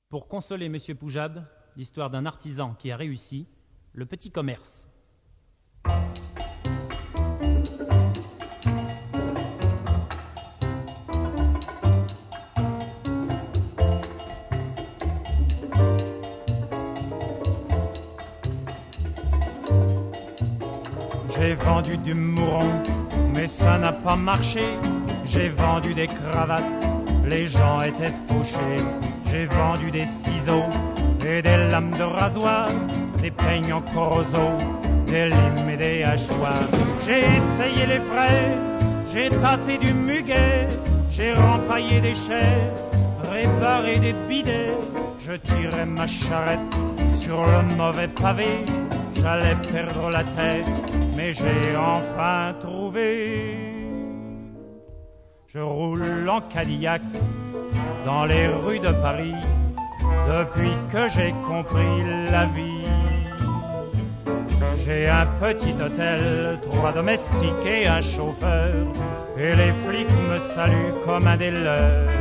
Pour consoler Monsieur Poujade, l'histoire d'un artisan qui a réussi, le petit commerce. J'ai vendu du mouron, mais ça n'a pas marché. J'ai vendu des cravates, les gens étaient fauchés. J'ai vendu des ciseaux et des lames de rasoir, des peignes en corroso, des limes et des hachoirs. J'ai essayé les fraises, j'ai tâté du muguet, j'ai rempaillé des chaises, réparé des bidets. Je tirais ma charrette sur le mauvais pavé, j'allais perdre la tête, mais j'ai enfin trouvé. Je roule en Cadillac dans les rues de Paris depuis que j'ai compris la vie. J'ai un petit hôtel, 3 domestiques et un chauffeur, et les flics me saluent comme un des leurs.